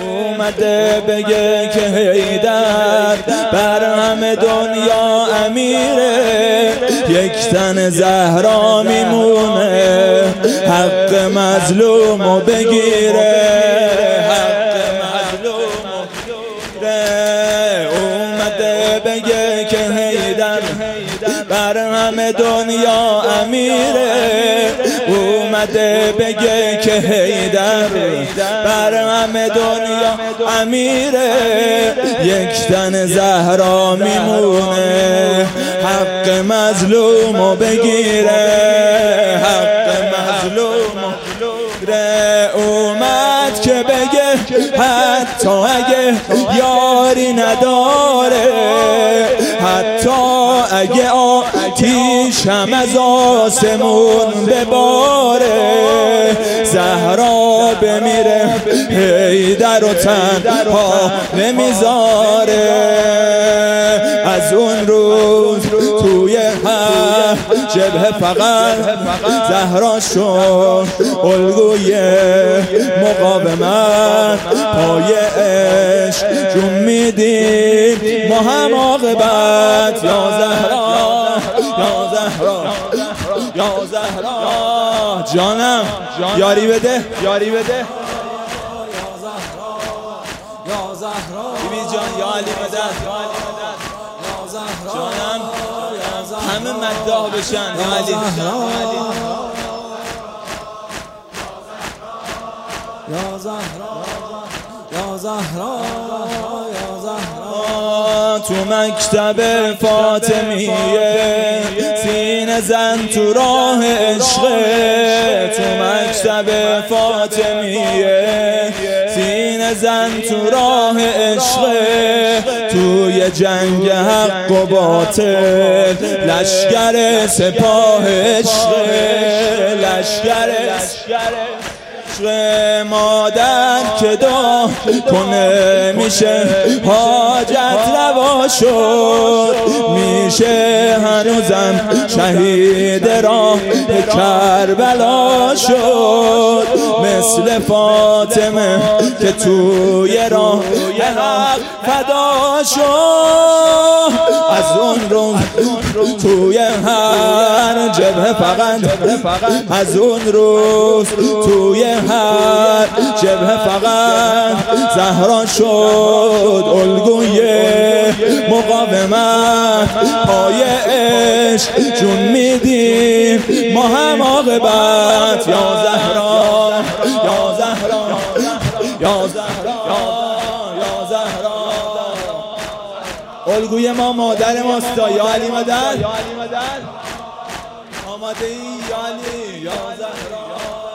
اومده بگه که حیدر بر همه دنیا امیره، یک تن زهرا میمونه حق مظلومو بگیره، حق مظلومو بگیره. اومده بگه که حیدر بر همه دنیا امیره، اومده بگه که حیدر بر همه دنیا امیره، یک تن زهرا میمونه حق مظلومو بگیره، حق مظلومو بگیره. اومد که بگه حتی اگه یاری نداره، حتی اگه آتیش هم از آسمون بباره، زهرا بمیره حیدر و تنها نمیذاره. از اون روز توی هر جبهه فقط زهرا شد الگوی مقاومت، پای عشق جون میدیم ما هم عاقبت. یا زهرا یا زهرا یا زهرا جانم یاری بده یاری بده. یا زهرا بیبی جان یا علی مدد یا زهرا جانم همه مداح بشن یا علی یا زهرا یا زهرا یا زهرا. تو مکتب فاطمیه سینه زن تو راه عشقه، تو مکتب فاطمیه سینه زن تو راه عشقه، توی جنگ حق و باطل لشکر سپاه عشقه، لشکر مادر که دعا کنه میشه حاجت روا شد، میشه هنوزم شهید راه کربلا شد، مثل فاطمه که توی راه حق فدا شد. از اون روز توی هر جبهه فقط، از اون روز توی هر جبهه فقط زهرا شد الگوی مقاومت، پای عشق جون میدیم ما هم عاقبت. یا زهرا یا زهرا یا زهرا یا زهرا الگوی ما مادر ماستا. یا علی مدد آماده ای یا علی یا زهرا.